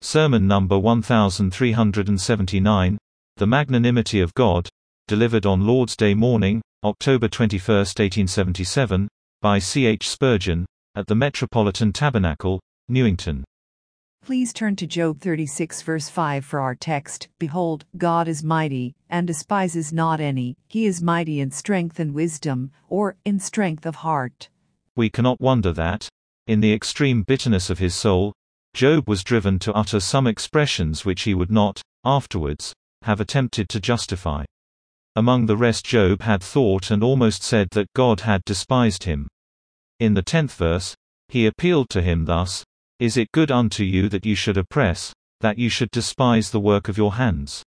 Sermon number 1379, The Magnanimity of God, delivered on Lord's Day morning, October 21, 1877, by C. H. Spurgeon, at the Metropolitan Tabernacle, Newington. Please turn to Job 36 verse 5 for our text. Behold, God is mighty, and despises not any. He is mighty in strength and wisdom, or in strength of heart. We cannot wonder that, in the extreme bitterness of his soul, Job was driven to utter some expressions which he would not, afterwards, have attempted to justify. Among the rest, Job had thought and almost said that God had despised him. In the 10th verse, he appealed to him thus, "Is it good unto you that you should oppress, that you should despise the work of your hands?"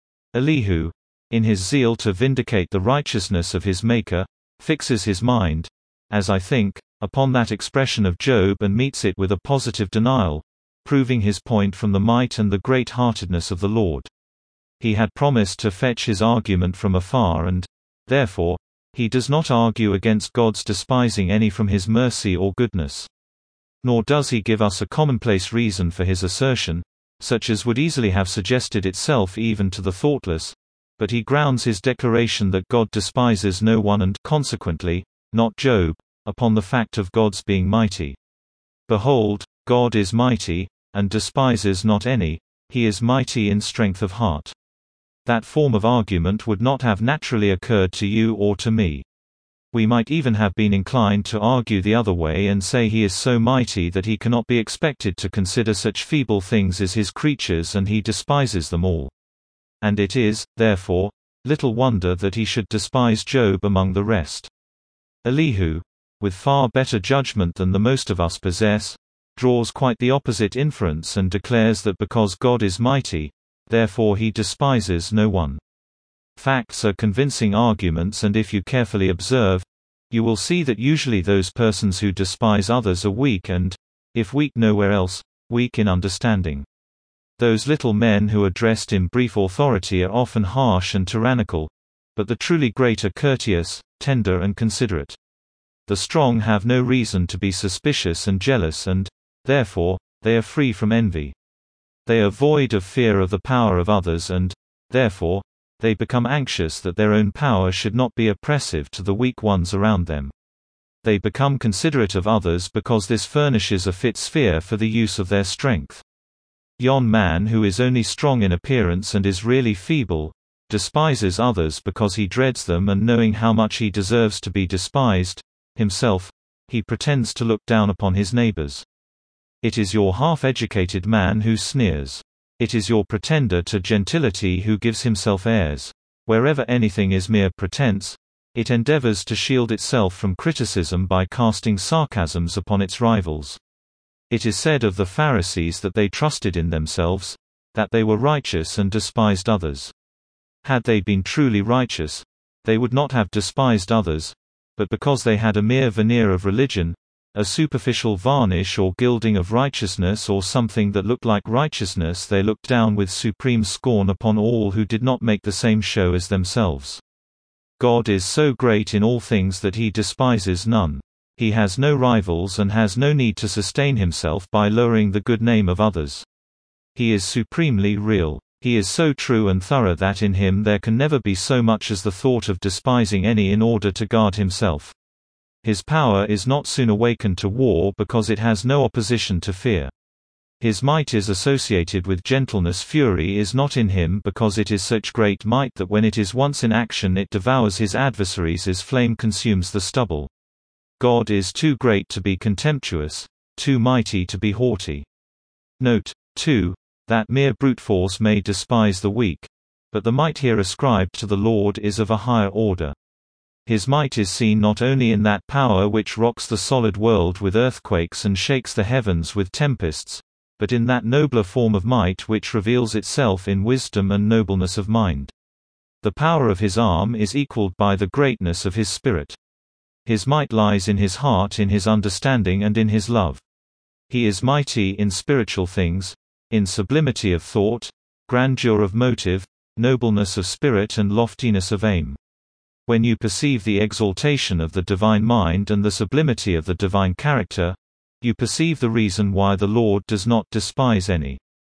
Elihu, in his zeal to vindicate the righteousness of his Maker, fixes his mind, as I think, upon that expression of Job and meets it with a positive denial, proving his point from the might and the great-heartedness of the Lord. He had promised to fetch his argument from afar and, therefore, he does not argue against God's despising any from his mercy or goodness. Nor does he give us a commonplace reason for his assertion, such as would easily have suggested itself even to the thoughtless, but he grounds his declaration that God despises no one and, consequently, not Job, upon the fact of God's being mighty. Behold, God is mighty, and despises not any, he is mighty in strength of heart. That form of argument would not have naturally occurred to you or to me. We might even have been inclined to argue the other way and say he is so mighty that he cannot be expected to consider such feeble things as his creatures and he despises them all. And it is, therefore, little wonder that he should despise Job among the rest. Elihu, with far better judgment than the most of us possess, draws quite the opposite inference and declares that because God is mighty, therefore he despises no one. Facts are convincing arguments, and if you carefully observe, you will see that usually those persons who despise others are weak and, if weak nowhere else, weak in understanding. Those little men who are dressed in brief authority are often harsh and tyrannical, but the truly great are courteous, tender and considerate. The strong have no reason to be suspicious and jealous and, therefore, they are free from envy. They are void of fear of the power of others and, therefore, they become anxious that their own power should not be oppressive to the weak ones around them. They become considerate of others because this furnishes a fit sphere for the use of their strength. Yon man who is only strong in appearance and is really feeble, despises others because he dreads them, and knowing how much he deserves to be despised, himself, he pretends to look down upon his neighbors. It is your half-educated man who sneers. It is your pretender to gentility who gives himself airs. Wherever anything is mere pretense, it endeavors to shield itself from criticism by casting sarcasms upon its rivals. It is said of the Pharisees that they trusted in themselves, that they were righteous and despised others. Had they been truly righteous, they would not have despised others, but because they had a mere veneer of religion, a superficial varnish or gilding of righteousness or something that looked like righteousness, they looked down with supreme scorn upon all who did not make the same show as themselves. God is so great in all things that he despises none. He has no rivals and has no need to sustain himself by lowering the good name of others. He is supremely real. He is so true and thorough that in him there can never be so much as the thought of despising any in order to guard himself. His power is not soon awakened to war because it has no opposition to fear. His might is associated with gentleness. Fury is not in him because it is such great might that when it is once in action it devours his adversaries as flame consumes the stubble. God is too great to be contemptuous, too mighty to be haughty. Note, too, that mere brute force may despise the weak, but the might here ascribed to the Lord is of a higher order. His might is seen not only in that power which rocks the solid world with earthquakes and shakes the heavens with tempests, but in that nobler form of might which reveals itself in wisdom and nobleness of mind. The power of his arm is equalled by the greatness of his spirit. His might lies in his heart, in his understanding and in his love. He is mighty in spiritual things, in sublimity of thought, grandeur of motive, nobleness of spirit and loftiness of aim. When you perceive the exaltation of the divine mind and the sublimity of the divine character, you perceive the reason why the Lord does not despise any.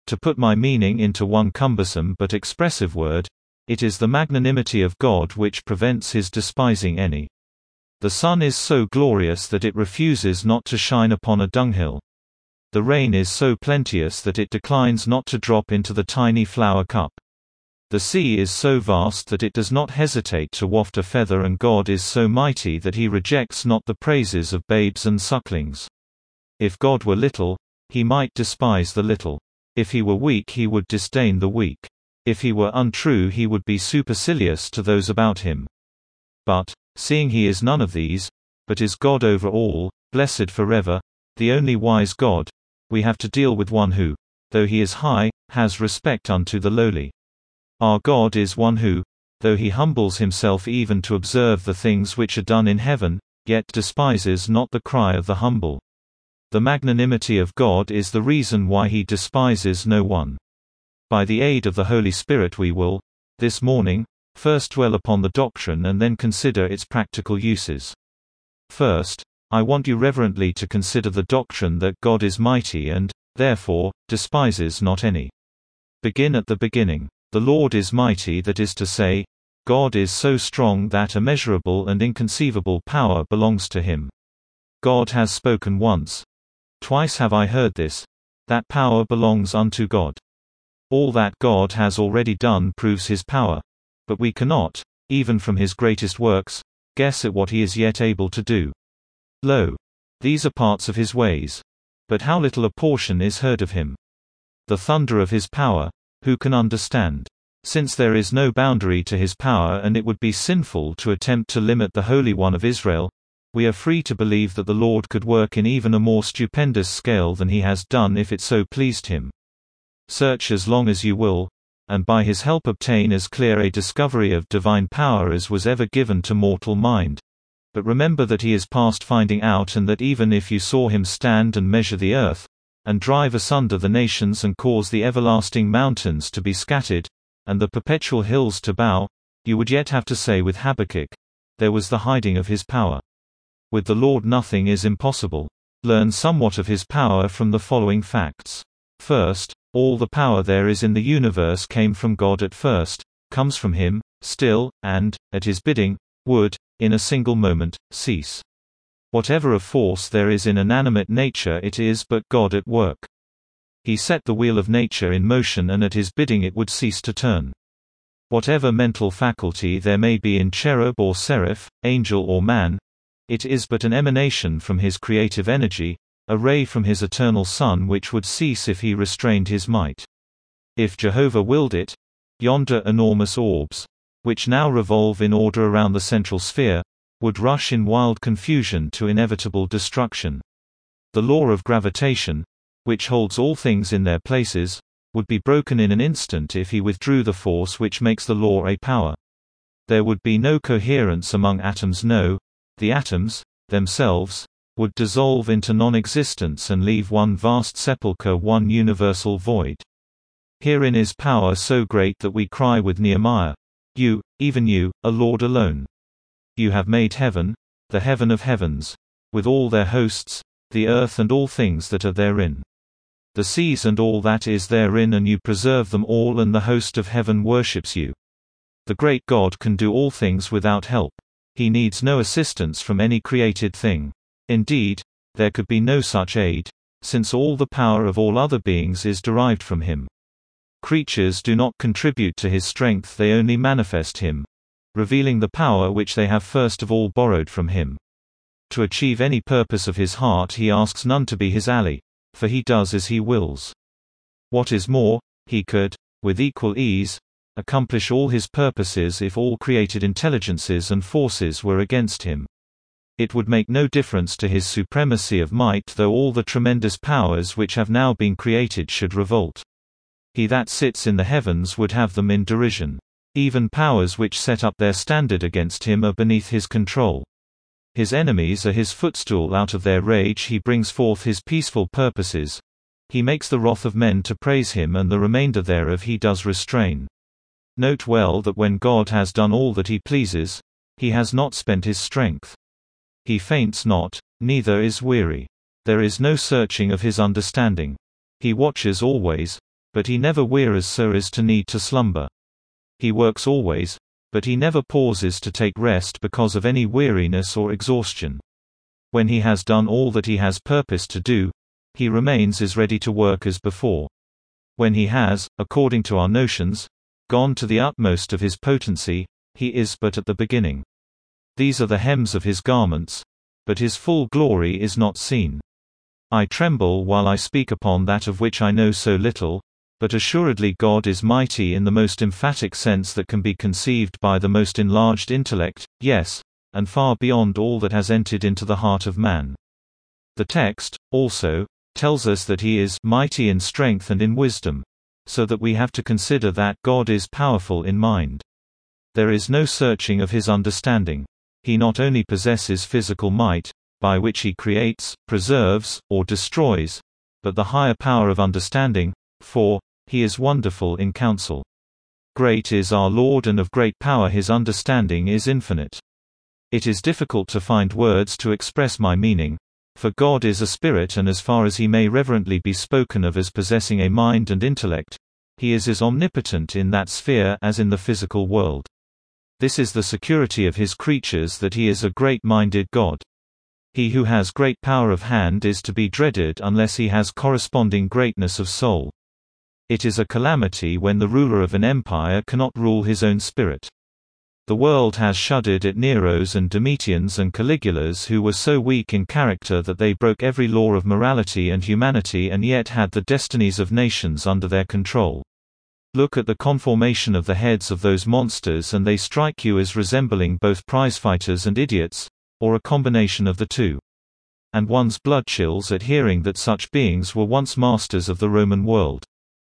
To put my meaning into one cumbersome but expressive word, it is the magnanimity of God which prevents his despising any. The sun is so glorious that it refuses not to shine upon a dunghill. The rain is so plenteous that it declines not to drop into the tiny flower cup. The sea is so vast that it does not hesitate to waft a feather, and God is so mighty that he rejects not the praises of babes and sucklings. If God were little, he might despise the little. If he were weak, he would disdain the weak. If he were untrue, he would be supercilious to those about him. But, seeing he is none of these, but is God over all, blessed forever, the only wise God, we have to deal with one who, though he is high, has respect unto the lowly. Our God is one who, though he humbles himself even to observe the things which are done in heaven, yet despises not the cry of the humble. The magnanimity of God is the reason why he despises no one. By the aid of the Holy Spirit we will, this morning, first dwell upon the doctrine and then consider its practical uses. First, I want you reverently to consider the doctrine that God is mighty and, therefore, despises not any. Begin at the beginning. The Lord is mighty, that is to say, God is so strong that immeasurable and inconceivable power belongs to him. God has spoken once. Twice have I heard this. That power belongs unto God. All that God has already done proves his power. But we cannot, even from his greatest works, guess at what he is yet able to do. Lo! These are parts of his ways. But how little a portion is heard of him. The thunder of his power, who can understand? Since there is no boundary to his power and it would be sinful to attempt to limit the Holy One of Israel, we are free to believe that the Lord could work in even a more stupendous scale than he has done if it so pleased him. Search as long as you will, and by his help obtain as clear a discovery of divine power as was ever given to mortal mind. But remember that he is past finding out, and that even if you saw him stand and measure the earth, and drive asunder the nations and cause the everlasting mountains to be scattered, and the perpetual hills to bow, you would yet have to say with Habakkuk, there was the hiding of his power. With the Lord nothing is impossible. Learn somewhat of his power from the following facts. First, all the power there is in the universe came from God at first, comes from him, still, and, at his bidding, would, in a single moment, cease. Whatever of force there is in inanimate nature, it is but God at work. He set the wheel of nature in motion, and at his bidding it would cease to turn. Whatever mental faculty there may be in cherub or seraph, angel or man, it is but an emanation from his creative energy, a ray from his eternal sun which would cease if he restrained his might. If Jehovah willed it, yonder enormous orbs, which now revolve in order around the central sphere, would rush in wild confusion to inevitable destruction. The law of gravitation, which holds all things in their places, would be broken in an instant if he withdrew the force which makes the law a power. There would be no coherence among atoms. No, the atoms, themselves, would dissolve into non-existence and leave one vast sepulchre, one universal void. Herein is power so great that we cry with Nehemiah, "You, even you, are Lord alone. You have made heaven, the heaven of heavens, with all their hosts, the earth and all things that are therein. The seas and all that is therein, and you preserve them all, and the host of heaven worships you." The great God can do all things without help. He needs no assistance from any created thing. Indeed, there could be no such aid, since all the power of all other beings is derived from him. Creatures do not contribute to his strength, they only manifest him, revealing the power which they have first of all borrowed from him. To achieve any purpose of his heart he asks none to be his ally, for he does as he wills. What is more, he could, with equal ease, accomplish all his purposes if all created intelligences and forces were against him. It would make no difference to his supremacy of might though all the tremendous powers which have now been created should revolt. He that sits in the heavens would have them in derision. Even powers which set up their standard against him are beneath his control. His enemies are his footstool. Out of their rage he brings forth his peaceful purposes. He makes the wrath of men to praise him, and the remainder thereof he does restrain. Note well that when God has done all that he pleases, he has not spent his strength. He faints not, neither is weary. There is no searching of his understanding. He watches always, but he never wearies so as to need to slumber. He works always, but he never pauses to take rest because of any weariness or exhaustion. When he has done all that he has purposed to do, he remains as ready to work as before. When he has, according to our notions, gone to the utmost of his potency, he is but at the beginning. These are the hems of his garments, but his full glory is not seen. I tremble while I speak upon that of which I know so little, but assuredly God is mighty in the most emphatic sense that can be conceived by the most enlarged intellect, yes, and far beyond all that has entered into the heart of man. The text, also, tells us that he is mighty in strength and in wisdom, so that we have to consider that God is powerful in mind. There is no searching of his understanding. He not only possesses physical might, by which he creates, preserves, or destroys, but the higher power of understanding, for he is wonderful in counsel. Great is our Lord, and of great power his understanding is infinite. It is difficult to find words to express my meaning, for God is a spirit, and as far as he may reverently be spoken of as possessing a mind and intellect, he is as omnipotent in that sphere as in the physical world. This is the security of his creatures, that he is a great-minded God. He who has great power of hand is to be dreaded unless he has corresponding greatness of soul. It is a calamity when the ruler of an empire cannot rule his own spirit. The world has shuddered at Neros and Domitians and Caligulas, who were so weak in character that they broke every law of morality and humanity and yet had the destinies of nations under their control. Look at the conformation of the heads of those monsters and they strike you as resembling both prizefighters and idiots, or a combination of the two. And one's blood chills at hearing that such beings were once masters of the Roman world.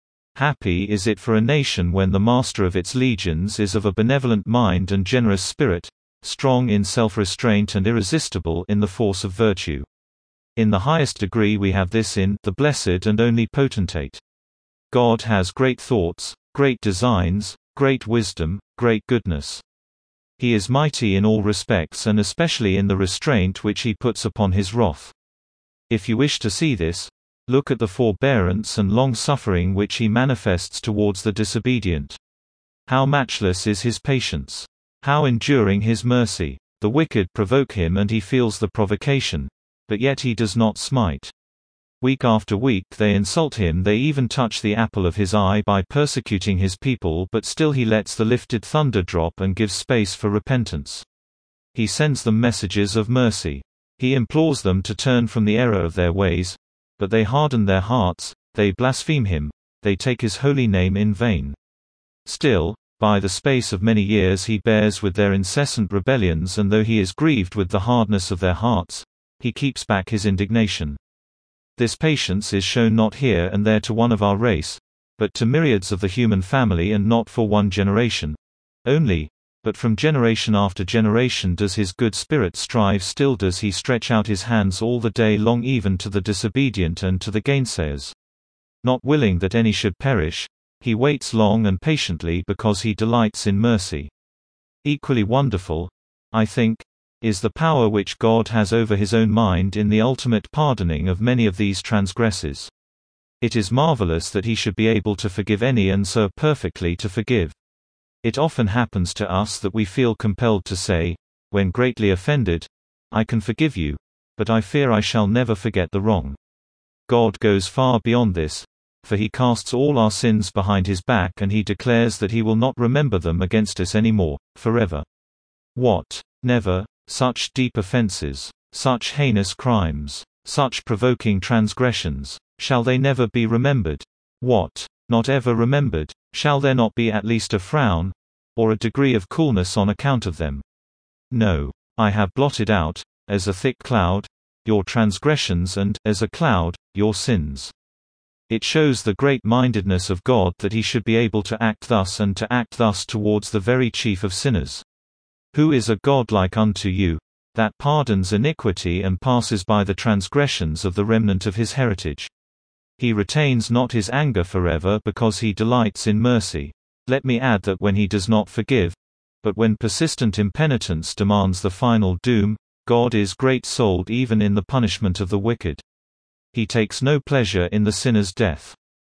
Happy is it for a nation when the master of its legions is of a benevolent mind and generous spirit, strong in self-restraint and irresistible in the force of virtue. In the highest degree we have this in the blessed and only potentate. God has great thoughts, great designs, great wisdom, great goodness. He is mighty in all respects, and especially in the restraint which he puts upon his wrath. If you wish to see this, look at the forbearance and long-suffering which he manifests towards the disobedient. How matchless is his patience! How enduring his mercy! The wicked provoke him and he feels the provocation, but yet he does not smite. Week after week they insult him, they even touch the apple of his eye by persecuting his people, but still he lets the lifted thunder drop and gives space for repentance. He sends them messages of mercy. He implores them to turn from the error of their ways, but they harden their hearts, they blaspheme him, they take his holy name in vain. Still, by the space of many years he bears with their incessant rebellions, and though he is grieved with the hardness of their hearts, he keeps back his indignation. This patience is shown not here and there to one of our race, but to myriads of the human family, and not for one generation only, but from generation after generation does his good spirit strive, still does he stretch out his hands all the day long even to the disobedient and to the gainsayers. Not willing that any should perish, he waits long and patiently because he delights in mercy. Equally wonderful, I think, is the power which God has over his own mind in the ultimate pardoning of many of these transgressors. It is marvelous that he should be able to forgive any, and so perfectly to forgive. It often happens to us that we feel compelled to say, when greatly offended, I can forgive you, but I fear I shall never forget the wrong. God goes far beyond this, for he casts all our sins behind his back, and he declares that he will not remember them against us any more, forever. What? Never? Such deep offenses, such heinous crimes, such provoking transgressions, shall they never be remembered? What? Not ever remembered? Shall there not be at least a frown, or a degree of coolness on account of them? No. I have blotted out, as a thick cloud, your transgressions, and, as a cloud, your sins. It shows the great-mindedness of God that he should be able to act thus, and to act thus towards the very chief of sinners. Who is a God like unto you, that pardons iniquity and passes by the transgressions of the remnant of his heritage? He retains not his anger forever because he delights in mercy. Let me add that when he does not forgive, but when persistent impenitence demands the final doom, God is great-souled even in the punishment of the wicked. He takes no pleasure in the sinner's death.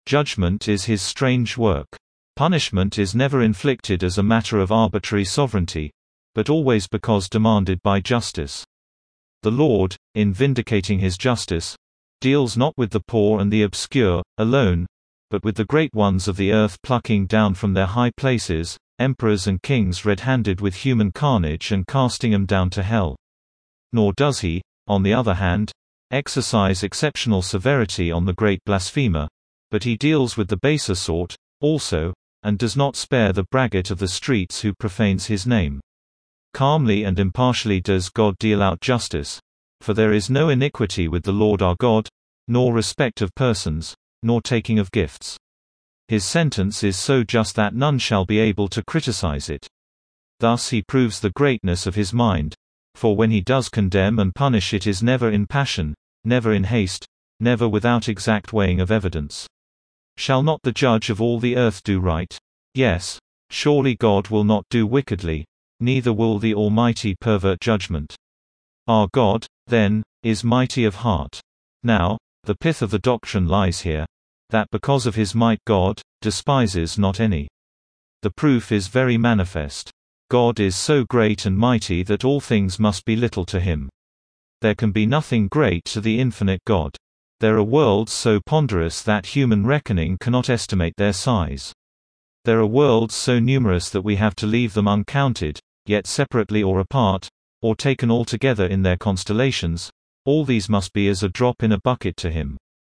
Judgment is his strange work. Punishment is never inflicted as a matter of arbitrary sovereignty, but always because demanded by justice. The Lord, in vindicating his justice, deals not with the poor and the obscure alone, but with the great ones of the earth, plucking down from their high places emperors and kings red-handed with human carnage and casting them down to hell. Nor does he, on the other hand, exercise exceptional severity on the great blasphemer, but he deals with the baser sort, also, and does not spare the braggart of the streets who profanes his name. Calmly and impartially does God deal out justice, for there is no iniquity with the Lord our God, nor respect of persons, nor taking of gifts. His sentence is so just that none shall be able to criticize it. Thus he proves the greatness of his mind, for when he does condemn and punish, it is never in passion, never in haste, never without exact weighing of evidence. Shall not the judge of all the earth do right? Yes, surely God will not do wickedly, neither will the Almighty pervert judgment. Our God, then, is mighty of heart. Now, the pith of the doctrine lies here, that because of his might God despises not any. The proof is very manifest. God is so great and mighty that all things must be little to him. There can be nothing great to the infinite God. There are worlds so ponderous that human reckoning cannot estimate their size. There are worlds so numerous that we have to leave them uncounted, yet separately or apart, or taken all together in their constellations, all these must be as a drop in a bucket to him.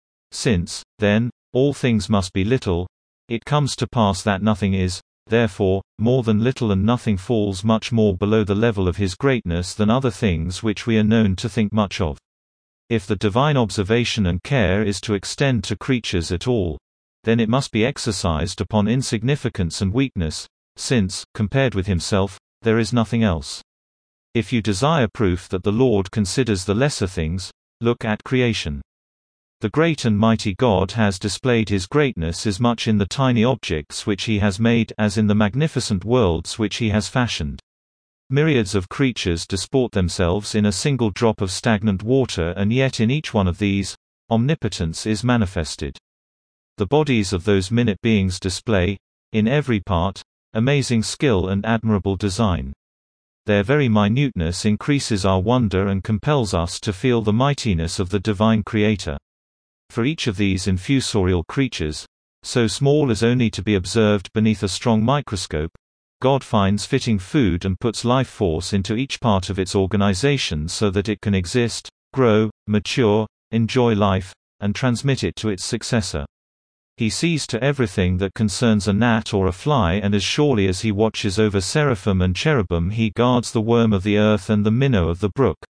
Since, then, all things must be little, it comes to pass that nothing is, therefore, more than little, and nothing falls much more below the level of his greatness than other things which we are known to think much of. If the divine observation and care is to extend to creatures at all, then it must be exercised upon insignificance and weakness, since, compared with himself, there is nothing else. If you desire proof that the Lord considers the lesser things, look at creation. The great and mighty God has displayed his greatness as much in the tiny objects which he has made as in the magnificent worlds which he has fashioned. Myriads of creatures disport themselves in a single drop of stagnant water, and yet in each one of these, omnipotence is manifested. The bodies of those minute beings display, in every part, amazing skill and admirable design. Their very minuteness increases our wonder and compels us to feel the mightiness of the divine Creator. For each of these infusorial creatures, so small as only to be observed beneath a strong microscope, God finds fitting food and puts life force into each part of its organization so that it can exist, grow, mature, enjoy life, and transmit it to its successor. He sees to everything that concerns a gnat or a fly, and as surely as he watches over seraphim and cherubim, he guards the worm of the earth and the minnow of the brook.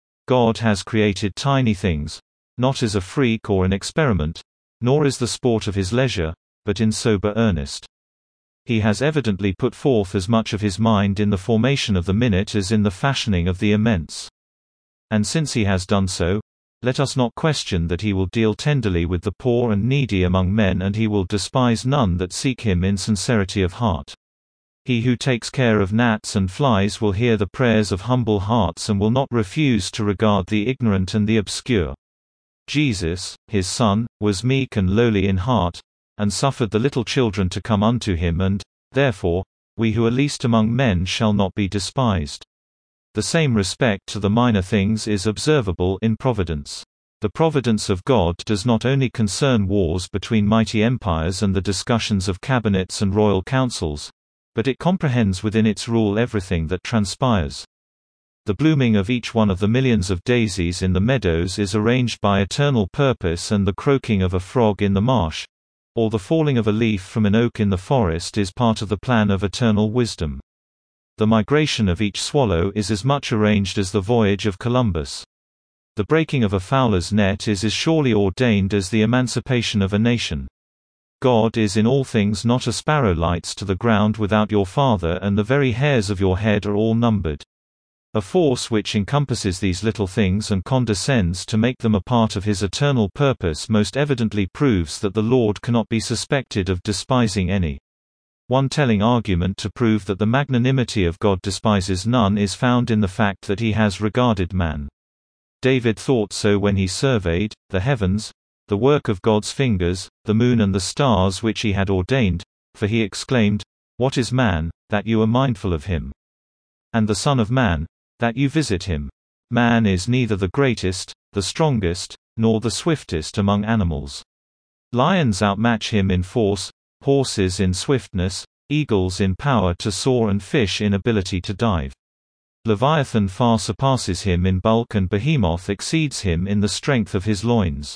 God has created tiny things, not as a freak or an experiment, nor as the sport of his leisure, but in sober earnest. He has evidently put forth as much of his mind in the formation of the minute as in the fashioning of the immense. And since he has done so, let us not question that he will deal tenderly with the poor and needy among men, and he will despise none that seek him in sincerity of heart. He who takes care of gnats and flies will hear the prayers of humble hearts and will not refuse to regard the ignorant and the obscure. Jesus, his Son, was meek and lowly in heart, and suffered the little children to come unto him, and, therefore, we who are least among men shall not be despised. The same respect to the minor things is observable in providence. The providence of God does not only concern wars between mighty empires and the discussions of cabinets and royal councils, but it comprehends within its rule everything that transpires. The blooming of each one of the millions of daisies in the meadows is arranged by eternal purpose, and the croaking of a frog in the marsh, or the falling of a leaf from an oak in the forest, is part of the plan of eternal wisdom. The migration of each swallow is as much arranged as the voyage of Columbus. The breaking of a fowler's net is as surely ordained as the emancipation of a nation. God is in all things. Not a sparrow lights to the ground without your Father, and the very hairs of your head are all numbered. A force which encompasses these little things and condescends to make them a part of his eternal purpose most evidently proves that the Lord cannot be suspected of despising any. One telling argument to prove that the magnanimity of God despises none is found in the fact that he has regarded man. David thought so when he surveyed the heavens, the work of God's fingers, the moon and the stars which he had ordained, for he exclaimed, What is man, that you are mindful of him? And the Son of Man, that you visit him? Man is neither the greatest, the strongest, nor the swiftest among animals. Lions outmatch him in force, horses in swiftness, eagles in power to soar and fish in ability to dive. Leviathan far surpasses him in bulk and Behemoth exceeds him in the strength of his loins.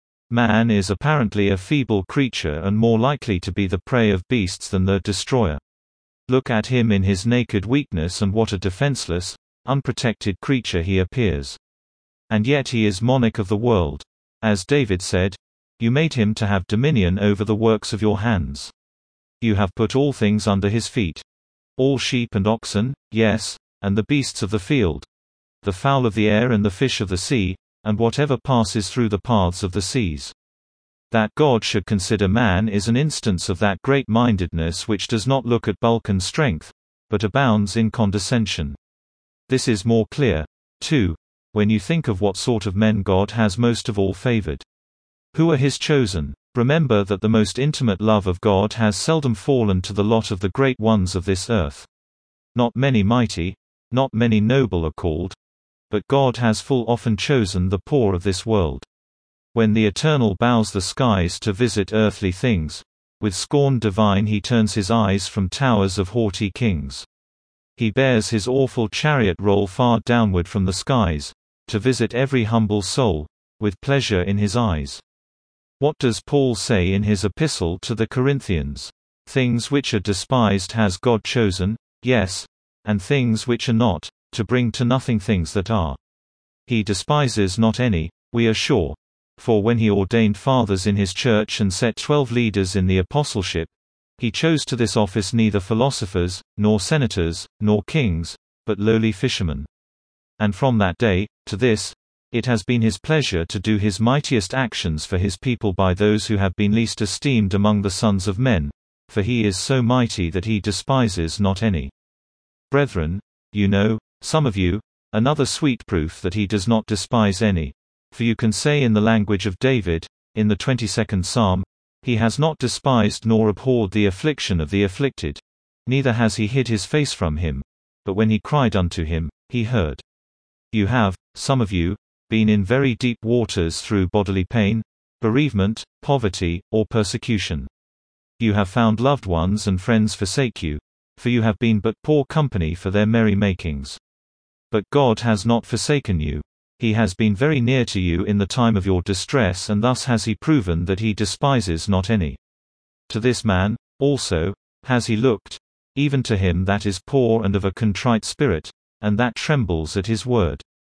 Man is apparently a feeble creature and more likely to be the prey of beasts than their destroyer. Look at him in his naked weakness and what a defenseless, unprotected creature he appears. And yet he is monarch of the world. As David said, You made him to have dominion over the works of your hands. You have put all things under his feet. All sheep and oxen, yes, and the beasts of the field, the fowl of the air and the fish of the sea, and whatever passes through the paths of the seas. That God should consider man is an instance of that great-mindedness which does not look at bulk and strength, but abounds in condescension. This is more clear, too, when you think of what sort of men God has most of all favored. Who are his chosen? Remember that the most intimate love of God has seldom fallen to the lot of the great ones of this earth. Not many mighty, not many noble are called, but God has full often chosen the poor of this world. When the Eternal bows the skies to visit earthly things, with scorn divine he turns his eyes from towers of haughty kings. He bears his awful chariot roll far downward from the skies, to visit every humble soul, with pleasure in his eyes. What does Paul say in his epistle to the Corinthians? Things which are despised has God chosen, yes, and things which are not, to bring to nothing things that are. He despises not any, we are sure. For when he ordained fathers in his church and set 12 leaders in the apostleship, he chose to this office neither philosophers, nor senators, nor kings, but lowly fishermen. And from that day, to this, it has been his pleasure to do his mightiest actions for his people by those who have been least esteemed among the sons of men, for he is so mighty that he despises not any. Brethren, you know, some of you, another sweet proof that he does not despise any. For you can say in the language of David, in the 22nd Psalm, He has not despised nor abhorred the affliction of the afflicted. Neither has he hid his face from him. But when he cried unto him, he heard. You have, some of you, been in very deep waters through bodily pain, bereavement, poverty, or persecution. You have found loved ones and friends forsake you, for you have been but poor company for their merry makings. But God has not forsaken you. He has been very near to you in the time of your distress, and thus has he proven that he despises not any. To this man, also, has he looked, even to him that is poor and of a contrite spirit, and that trembles at his word.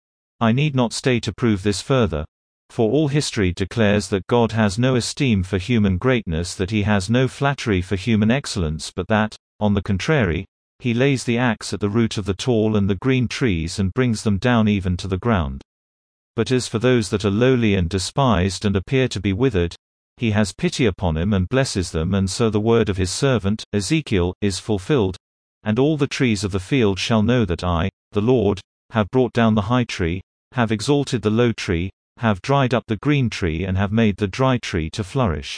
I need not stay to prove this further, for all history declares that God has no esteem for human greatness, that he has no flattery for human excellence, but that, on the contrary, he lays the axe at the root of the tall and the green trees and brings them down even to the ground. But as for those that are lowly and despised and appear to be withered, he has pity upon them and blesses them, and so the word of his servant, Ezekiel, is fulfilled. And all the trees of the field shall know that I, the Lord, have brought down the high tree, have exalted the low tree, have dried up the green tree, and have made the dry tree to flourish.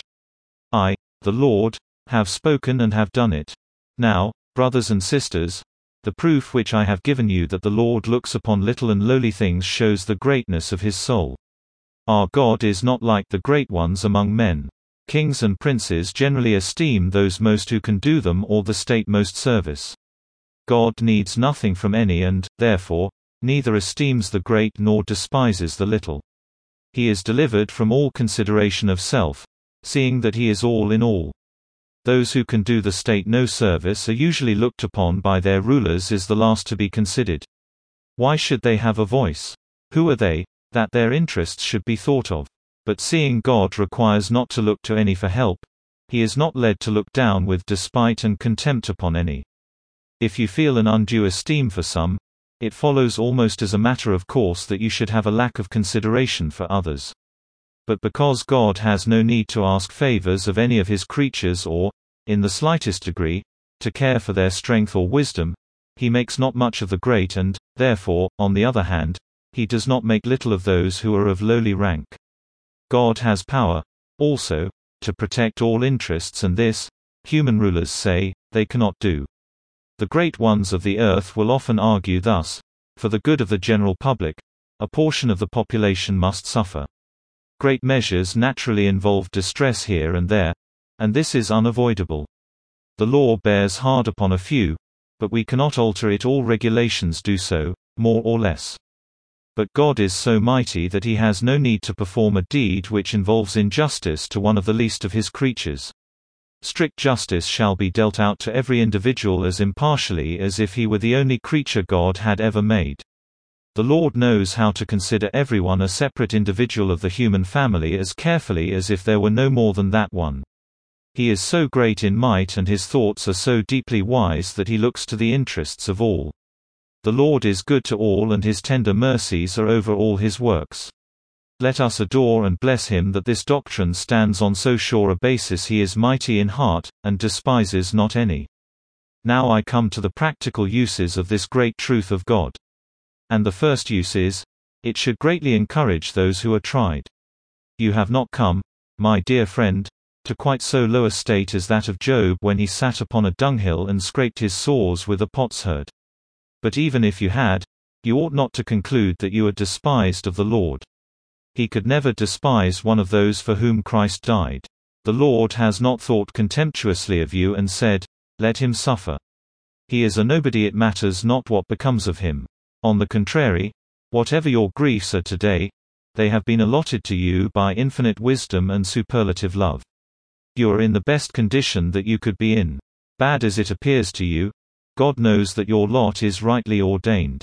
I, the Lord, have spoken and have done it. Now, brothers and sisters, the proof which I have given you that the Lord looks upon little and lowly things shows the greatness of his soul. Our God is not like the great ones among men. Kings and princes generally esteem those most who can do them or the state most service. God needs nothing from any, and, therefore, neither esteems the great nor despises the little. He is delivered from all consideration of self, seeing that he is all in all. Those who can do the state no service are usually looked upon by their rulers as the last to be considered. Why should they have a voice? Who are they, that their interests should be thought of? But seeing God requires not to look to any for help, he is not led to look down with despite and contempt upon any. If you feel an undue esteem for some, it follows almost as a matter of course that you should have a lack of consideration for others. But because God has no need to ask favors of any of his creatures or, in the slightest degree, to care for their strength or wisdom, he makes not much of the great, and, therefore, on the other hand, he does not make little of those who are of lowly rank. God has power, also, to protect all interests, and this, human rulers say, they cannot do. The great ones of the earth will often argue thus: for the good of the general public, a portion of the population must suffer. Great measures naturally involve distress here and there, and this is unavoidable. The law bears hard upon a few, but we cannot alter it. All regulations do so, more or less. But God is so mighty that he has no need to perform a deed which involves injustice to one of the least of his creatures. Strict justice shall be dealt out to every individual as impartially as if he were the only creature God had ever made. The Lord knows how to consider everyone a separate individual of the human family as carefully as if there were no more than that one. He is so great in might and his thoughts are so deeply wise that he looks to the interests of all. The Lord is good to all, and his tender mercies are over all his works. Let us adore and bless him that this doctrine stands on so sure a basis. He is mighty in heart, and despises not any. Now I come to the practical uses of this great truth of God. And the first use is, it should greatly encourage those who are tried. You have not come, my dear friend, to quite so low a state as that of Job when he sat upon a dunghill and scraped his sores with a potsherd. But even if you had, you ought not to conclude that you are despised of the Lord. He could never despise one of those for whom Christ died. The Lord has not thought contemptuously of you and said, "Let him suffer." He is a nobody. It matters not what becomes of him. On the contrary, whatever your griefs are today, they have been allotted to you by infinite wisdom and superlative love. You are in the best condition that you could be in. Bad as it appears to you, God knows that your lot is rightly ordained.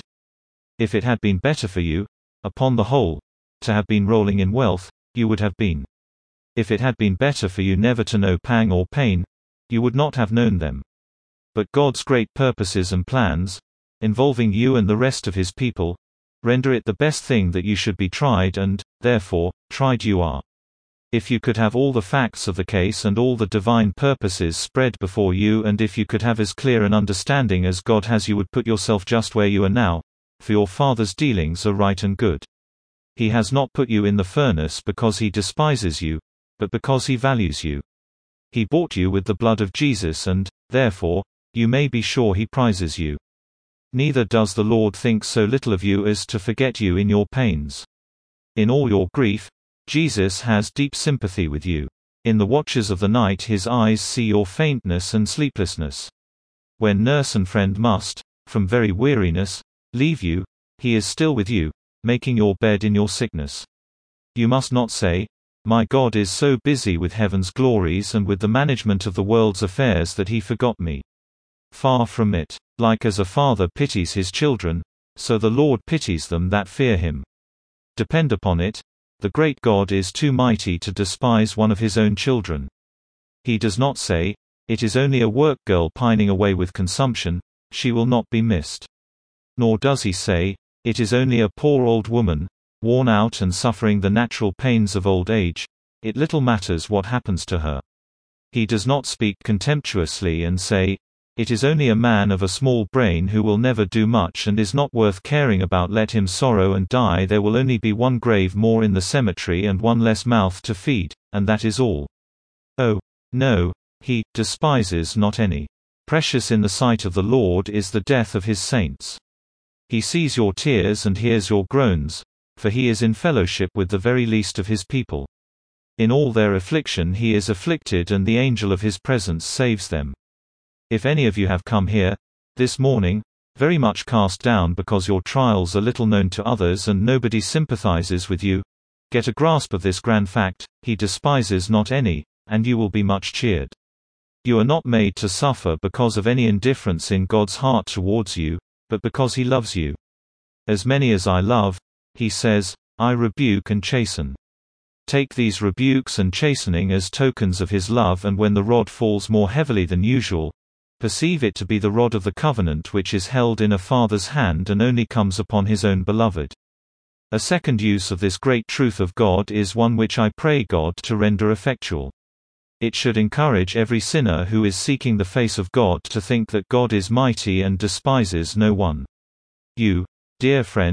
If it had been better for you, upon the whole, to have been rolling in wealth, you would have been. If it had been better for you never to know pang or pain, you would not have known them. But God's great purposes and plans, involving you and the rest of his people, render it the best thing that you should be tried, and, therefore, tried you are. If you could have all the facts of the case and all the divine purposes spread before you, and if you could have as clear an understanding as God has, you would put yourself just where you are now, for your Father's dealings are right and good. He has not put you in the furnace because he despises you, but because he values you. He bought you with the blood of Jesus, and, therefore, you may be sure he prizes you. Neither does the Lord think so little of you as to forget you in your pains. In all your grief, Jesus has deep sympathy with you. In the watches of the night his eyes see your faintness and sleeplessness. When nurse and friend must, from very weariness, leave you, he is still with you, making your bed in your sickness. You must not say, "My God is so busy with heaven's glories and with the management of the world's affairs that he forgot me." Far from it. Like as a father pities his children, so the Lord pities them that fear him. Depend upon it, the great God is too mighty to despise one of his own children. He does not say, "It is only a work girl pining away with consumption, she will not be missed." Nor does he say, "It is only a poor old woman, worn out and suffering the natural pains of old age, it little matters what happens to her." He does not speak contemptuously and say, "It is only a man of a small brain who will never do much and is not worth caring about. Let him sorrow and die. There will only be one grave more in the cemetery and one less mouth to feed, and that is all." Oh, no, he despises not any. Precious in the sight of the Lord is the death of his saints. He sees your tears and hears your groans, for he is in fellowship with the very least of his people. In all their affliction he is afflicted, and the angel of his presence saves them. If any of you have come here, this morning, very much cast down because your trials are little known to others and nobody sympathizes with you, get a grasp of this grand fact: he despises not any, and you will be much cheered. You are not made to suffer because of any indifference in God's heart towards you, but because he loves you. "As many as I love," he says, "I rebuke and chasten." Take these rebukes and chastening as tokens of his love, and when the rod falls more heavily than usual, perceive it to be the rod of the covenant which is held in a father's hand and only comes upon his own beloved. A second use of this great truth of God is one which I pray God to render effectual. It should encourage every sinner who is seeking the face of God to think that God is mighty and despises no one. You, dear friend,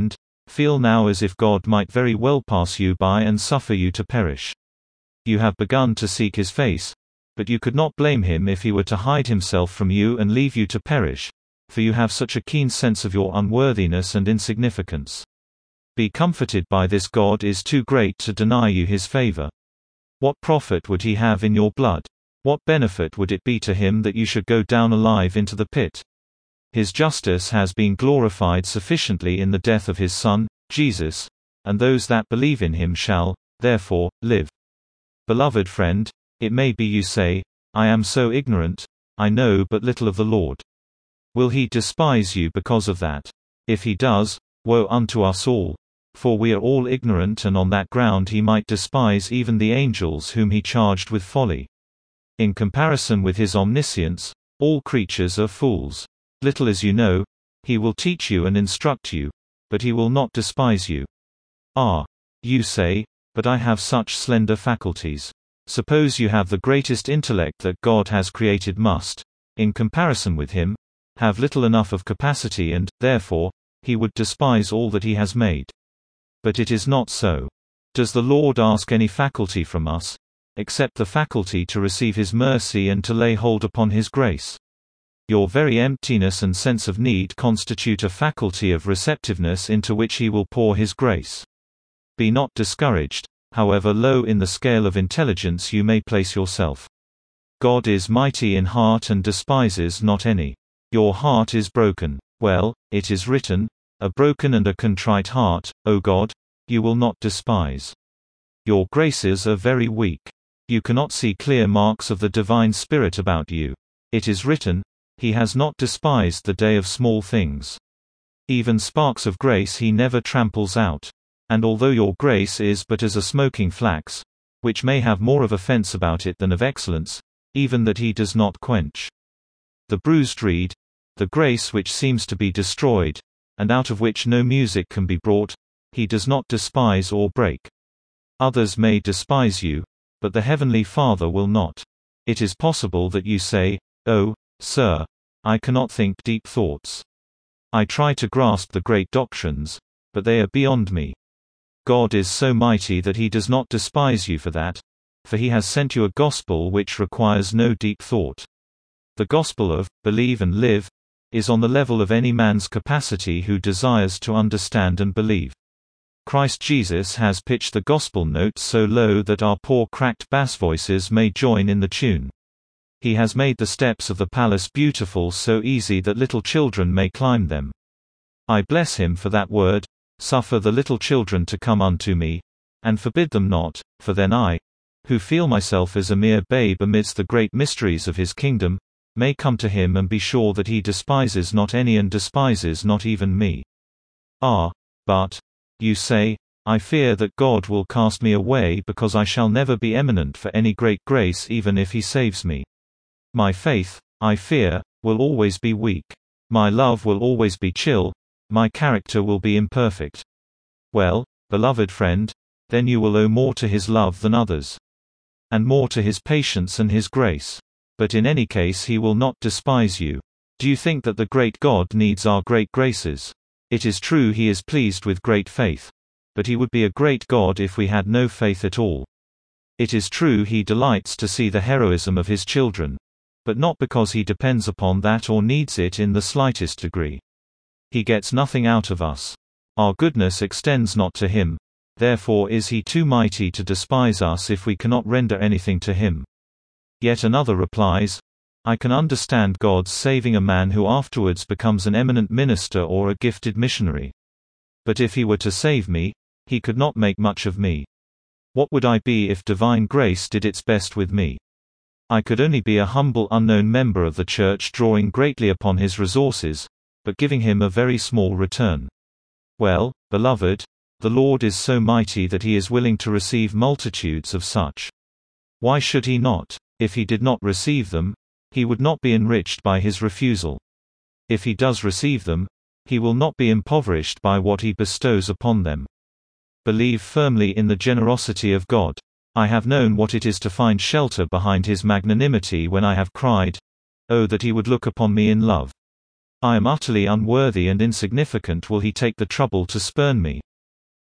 Feel now as if God might very well pass you by and suffer you to perish. You have begun to seek his face, but you could not blame him if he were to hide himself from you and leave you to perish, for you have such a keen sense of your unworthiness and insignificance. Be comforted by this. God is too great to deny you his favor. What profit would he have in your blood? What benefit would it be to him that you should go down alive into the pit? His justice has been glorified sufficiently in the death of his Son, Jesus, and those that believe in him shall, therefore, live. Beloved friend, it may be you say, I am so ignorant, I know but little of the Lord. Will he despise you because of that? If he does, woe unto us all. For we are all ignorant, and on that ground he might despise even the angels whom he charged with folly. In comparison with his omniscience, all creatures are fools. Little as you know, he will teach you and instruct you, but he will not despise you. You say, but I have such slender faculties. Suppose you have the greatest intellect that God has created must, in comparison with him, have little enough of capacity and, therefore, he would despise all that he has made. But it is not so. Does the Lord ask any faculty from us, except the faculty to receive his mercy and to lay hold upon his grace? Your very emptiness and sense of need constitute a faculty of receptiveness into which he will pour his grace. Be not discouraged, however low in the scale of intelligence you may place yourself. God is mighty in heart and despises not any. Your heart is broken. Well, it is written, a broken and a contrite heart, O God, you will not despise. Your graces are very weak. You cannot see clear marks of the divine Spirit about you. It is written, he has not despised the day of small things. Even sparks of grace he never tramples out. And although your grace is but as a smoking flax, which may have more of offense about it than of excellence, even that he does not quench. The bruised reed, the grace which seems to be destroyed, and out of which no music can be brought, he does not despise or break. Others may despise you, but the Heavenly Father will not. It is possible that you say, Oh, sir, I cannot think deep thoughts. I try to grasp the great doctrines, but they are beyond me. God is so mighty that he does not despise you for that, for he has sent you a gospel which requires no deep thought. The gospel of, believe and live, is on the level of any man's capacity who desires to understand and believe. Christ Jesus has pitched the gospel notes so low that our poor cracked bass voices may join in the tune. He has made the steps of the palace beautiful so easy that little children may climb them. I bless him for that word, suffer the little children to come unto me, and forbid them not, for then I, who feel myself as a mere babe amidst the great mysteries of his kingdom, may come to him and be sure that he despises not any and despises not even me. But, you say, I fear that God will cast me away because I shall never be eminent for any great grace even if he saves me. My faith, I fear, will always be weak. My love will always be chill, my character will be imperfect. Well, beloved friend, then you will owe more to his love than others. And more to his patience and his grace. But in any case he will not despise you. Do you think that the great God needs our great graces? It is true he is pleased with great faith. But he would be a great God if we had no faith at all. It is true he delights to see the heroism of his children. But not because he depends upon that or needs it in the slightest degree. He gets nothing out of us. Our goodness extends not to him, therefore is he too mighty to despise us if we cannot render anything to him. Yet another replies, I can understand God's saving a man who afterwards becomes an eminent minister or a gifted missionary. But if he were to save me, he could not make much of me. What would I be if divine grace did its best with me? I could only be a humble unknown member of the church drawing greatly upon his resources, but giving him a very small return. Well, beloved, the Lord is so mighty that he is willing to receive multitudes of such. Why should he not? If he did not receive them, he would not be enriched by his refusal. If he does receive them, he will not be impoverished by what he bestows upon them. Believe firmly in the generosity of God. I have known what it is to find shelter behind his magnanimity when I have cried, Oh, that he would look upon me in love. I am utterly unworthy and insignificant, will he take the trouble to spurn me?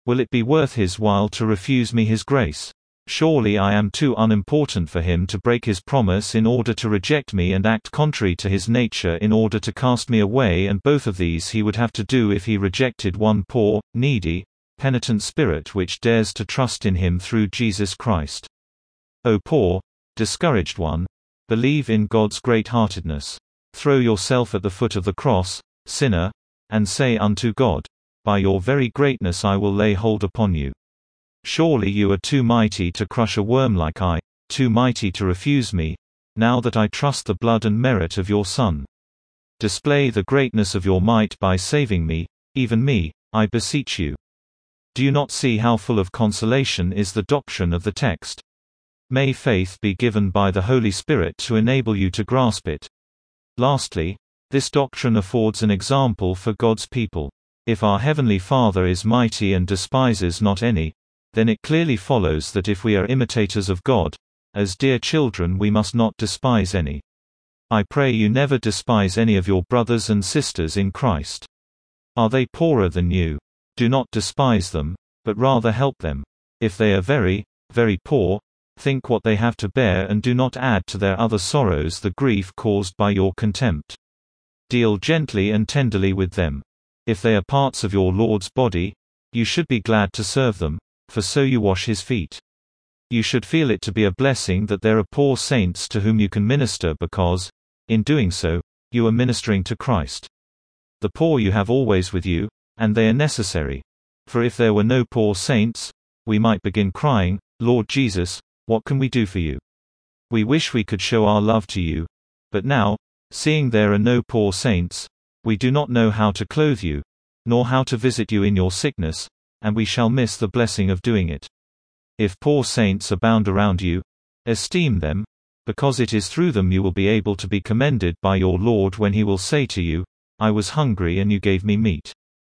Will it be worth his while to refuse me his grace? Surely I am too unimportant for him to break his promise in order to reject me and act contrary to his nature in order to cast me away, and both of these he would have to do if he rejected one poor, needy, penitent spirit which dares to trust in him through Jesus Christ. O poor, discouraged one, believe in God's great-heartedness. Throw yourself at the foot of the cross, sinner, and say unto God, by your very greatness I will lay hold upon you. Surely you are too mighty to crush a worm like I, too mighty to refuse me, now that I trust the blood and merit of your Son. Display the greatness of your might by saving me, even me, I beseech you. Do you not see how full of consolation is the doctrine of the text? May faith be given by the Holy Spirit to enable you to grasp it. Lastly, this doctrine affords an example for God's people. If our Heavenly Father is mighty and despises not any, then it clearly follows that if we are imitators of God, as dear children we must not despise any. I pray you never despise any of your brothers and sisters in Christ. Are they poorer than you? Do not despise them, but rather help them. If they are very, very poor, think what they have to bear and do not add to their other sorrows the grief caused by your contempt. Deal gently and tenderly with them. If they are parts of your Lord's body, you should be glad to serve them, for so you wash his feet. You should feel it to be a blessing that there are poor saints to whom you can minister because, in doing so, you are ministering to Christ. The poor you have always with you, and they are necessary. For if there were no poor saints, we might begin crying, Lord Jesus, what can we do for you? We wish we could show our love to you, but now, seeing there are no poor saints, we do not know how to clothe you, nor how to visit you in your sickness, and we shall miss the blessing of doing it. If poor saints abound around you, esteem them, because it is through them you will be able to be commended by your Lord when he will say to you, I was hungry and you gave me meat.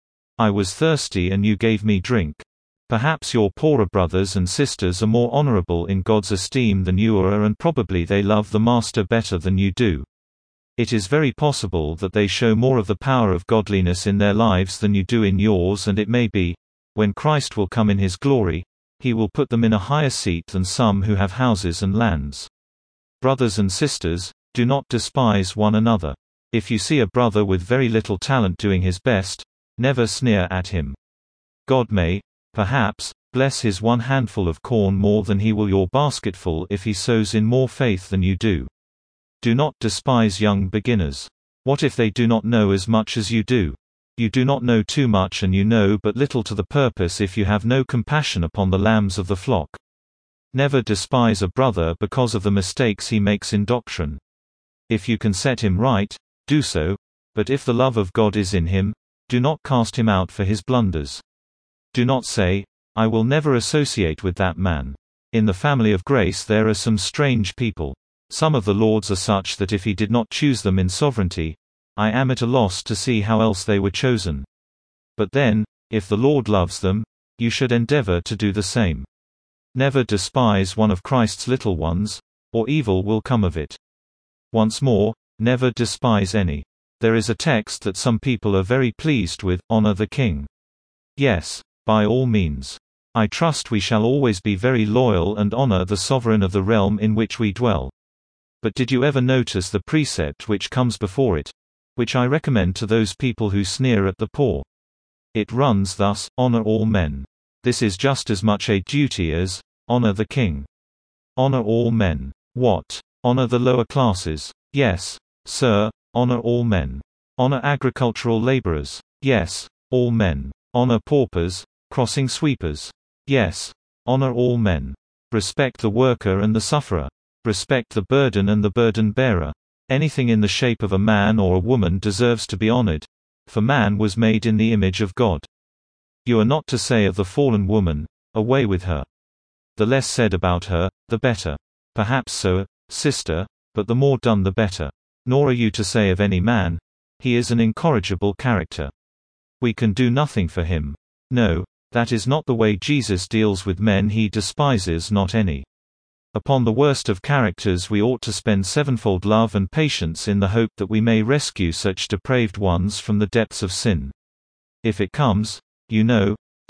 I was thirsty and you gave me drink. Perhaps your poorer brothers and sisters are more honorable in God's esteem than you are, and probably they love the Master better than you do. It is very possible that they show more of the power of godliness in their lives than you do in yours, and it may be, when Christ will come in his glory, he will put them in a higher seat than some who have houses and lands. Brothers and sisters, do not despise one another. If you see a brother with very little talent doing his best, never sneer at him. God may, perhaps, bless his one handful of corn more than he will your basketful if he sows in more faith than you do. Do not despise young beginners. What if they do not know as much as you do? You do not know too much, and you know but little to the purpose if you have no compassion upon the lambs of the flock. Never despise a brother because of the mistakes he makes in doctrine. If you can set him right, do so, but if the love of God is in him, do not cast him out for his blunders. Do not say, I will never associate with that man. In the family of grace there are some strange people. Some of the Lord's are such that if he did not choose them in sovereignty, I am at a loss to see how else they were chosen. But then, if the Lord loves them, you should endeavor to do the same. Never despise one of Christ's little ones, or evil will come of it. Once more, never despise any. There is a text that some people are very pleased with, honor the king. Yes, by all means. I trust we shall always be very loyal and honor the sovereign of the realm in which we dwell. But did you ever notice the precept which comes before it, which I recommend to those people who sneer at the poor? It runs thus, honor all men. This is just as much a duty as, honor the king. Honor all men. What? Honor the lower classes? Yes, sir, honor all men. Honor agricultural laborers? Yes, all men. Honor paupers, crossing sweepers? Yes, honor all men. Respect the worker and the sufferer. Respect the burden and the burden bearer. Anything in the shape of a man or a woman deserves to be honored, for man was made in the image of God. You are not to say of the fallen woman, away with her. The less said about her, the better. Perhaps so, sister, but the more done the better. Nor are you to say of any man, he is an incorrigible character. We can do nothing for him. No, that is not the way Jesus deals with men. He despises not any. Upon the worst of characters we ought to spend sevenfold love and patience in the hope that we may rescue such depraved ones from the depths of sin. If it comes, you know,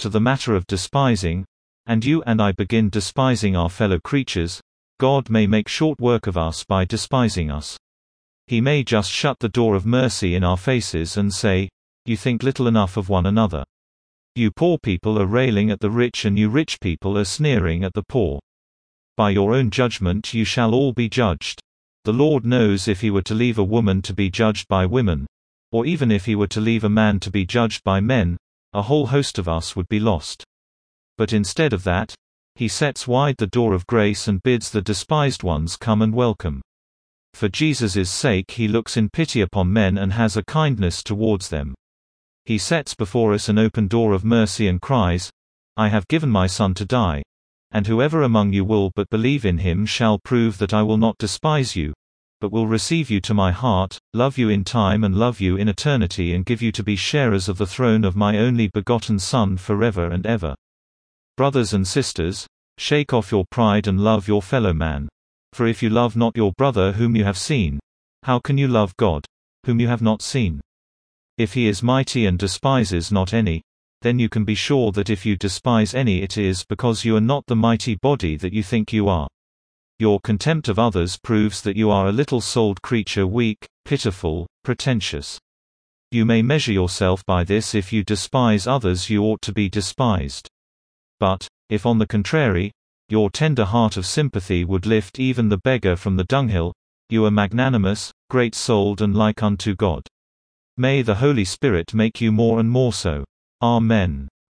To the matter of despising, and you and I begin despising our fellow creatures, God may make short work of us by despising us. He may just shut the door of mercy in our faces and say, "You think little enough of one another. You poor people are railing at the rich, and you rich people are sneering at the poor. By your own judgment you shall all be judged." The Lord knows if he were to leave a woman to be judged by women, or even if he were to leave a man to be judged by men, a whole host of us would be lost. But instead of that, he sets wide the door of grace and bids the despised ones come and welcome. For Jesus' sake he looks in pity upon men and has a kindness towards them. He sets before us an open door of mercy and cries, "I have given my Son to die. And whoever among you will but believe in him shall prove that I will not despise you, but will receive you to my heart, love you in time and love you in eternity, and give you to be sharers of the throne of my only begotten Son forever and ever." Brothers and sisters, shake off your pride and love your fellow man. For if you love not your brother whom you have seen, how can you love God, whom you have not seen? If he is mighty and despises not any, then you can be sure that if you despise any, it is because you are not the mighty body that you think you are. Your contempt of others proves that you are a little-souled creature, weak, pitiful, pretentious. You may measure yourself by this: if you despise others, you ought to be despised. But, if on the contrary, your tender heart of sympathy would lift even the beggar from the dunghill, you are magnanimous, great-souled, and like unto God. May the Holy Spirit make you more and more so. Amen.